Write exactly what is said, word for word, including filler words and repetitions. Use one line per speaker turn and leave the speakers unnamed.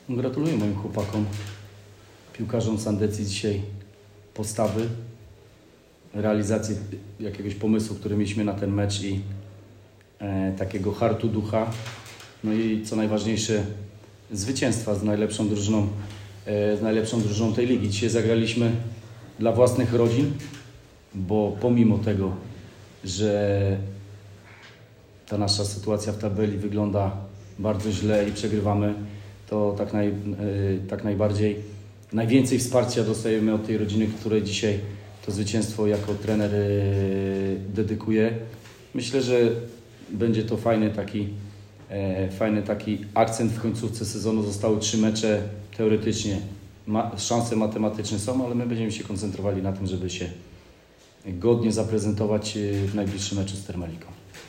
Gratuluję moim chłopakom, piłkarzom z Sandecji dzisiaj postawy, realizacji jakiegoś pomysłu, który mieliśmy na ten mecz i e, takiego hartu ducha. No i co najważniejsze, zwycięstwa z najlepszą drużyną, e, z najlepszą drużyną tej ligi. Dzisiaj zagraliśmy dla własnych rodzin, bo pomimo tego, że ta nasza sytuacja w tabeli wygląda bardzo źle i przegrywamy, to tak, naj, tak najbardziej, najwięcej wsparcia dostajemy od tej rodziny, której dzisiaj to zwycięstwo jako trener dedykuje. Myślę, że będzie to fajny taki, fajny taki akcent w końcówce sezonu. Zostały trzy mecze, teoretycznie ma, szanse matematyczne są, ale my będziemy się koncentrowali na tym, żeby się godnie zaprezentować w najbliższym meczu z Termaliką.